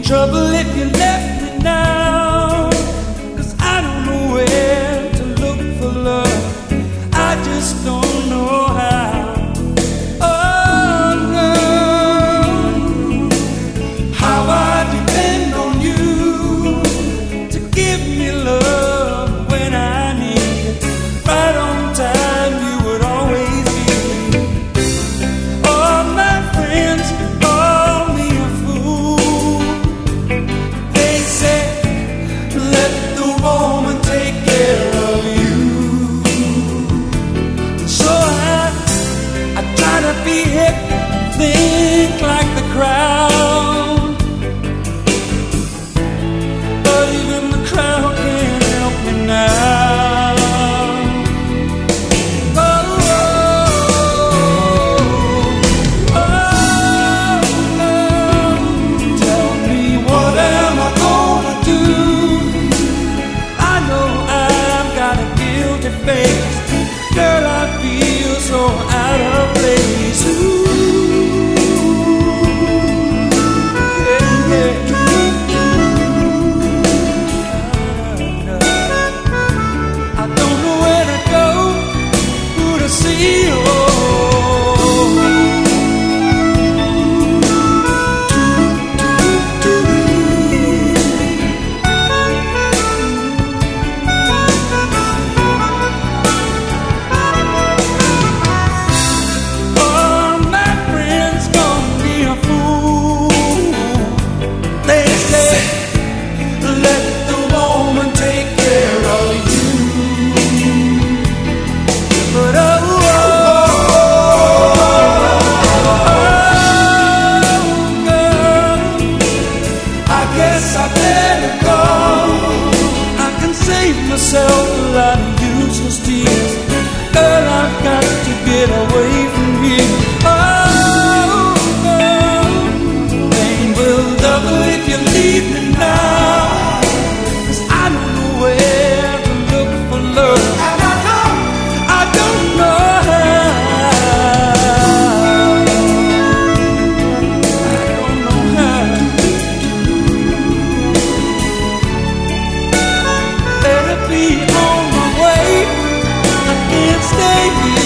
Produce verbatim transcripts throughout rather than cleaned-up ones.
trouble if you left me now, 'cause I don't know where to look for love. I just don't know how. Oh no, how I depend on you to give me love when I need it. Right on time, you would always be. All my friends call me a fool. They say, let the woman take care of you. So I, I try to be hip, think like the crowd, but even the crowd can't help me now. Oh, oh, oh, tell me, what am I gonna do? I know I've got a guilty face. Girl, I feel so out of place. Ooh, yeah, yeah. I don't know where to go, who to see. Oh, all my friends call me a fool. They say, let the woman take care of you. But oh, oh, oh, girl, I guess I better go. I can save myself a lot of useless tears. Girl, I've got to get away from here. Oh, girl, pain will double if you leave me now, 'cause I don't know where to look for love. And I know, I don't know how. I don't know how. Better be on my way. I can't stay here.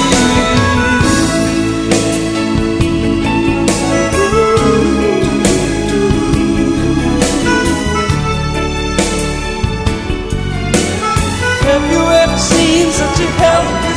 Have you ever seen such a healthy